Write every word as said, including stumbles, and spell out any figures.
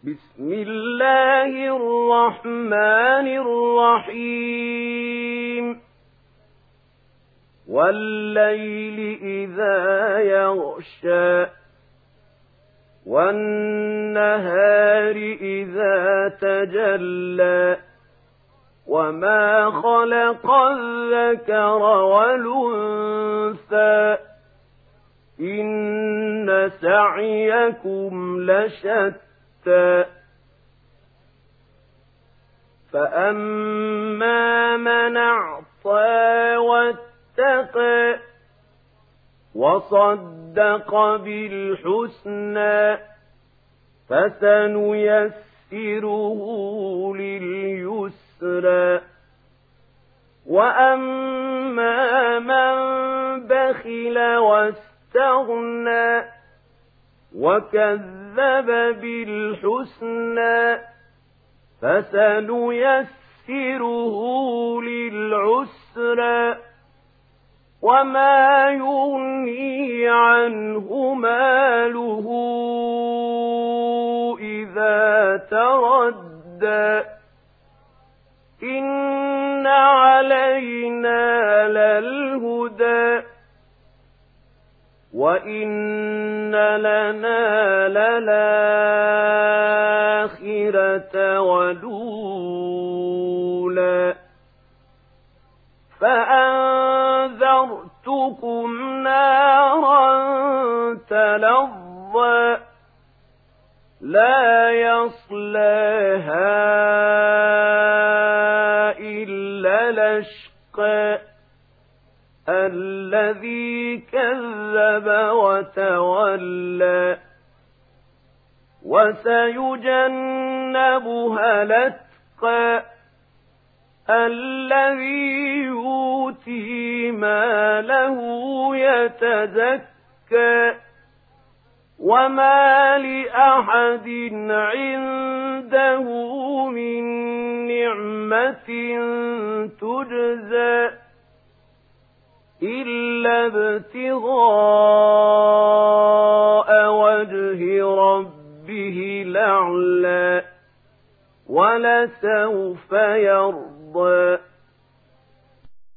بسم الله الرحمن الرحيم والليل إذا يغشى والنهار إذا تجلى وما خلق الذكر والأنثى إن سعيكم لشتى فأما من أعطى واتقى وصدق بالحسنى فسنيسره لليسرى وأما من بخل واستغنى وكذب بالحسنى فسنيسره للعسرى وما يغني عنه ماله إذا تردى إن علينا للهدى وإن لنا للآخرة والأولى فأنذرتكم نارا تلظى لا يصلاها إلا الأشقى الذي كذب وتولى وسيجنبها الأتقى الذي يؤتي ماله يتزكى وما لأحد عنده من نعمة تجزى إلا ابتغاء وجه ربه الأعلى ولسوف يرضى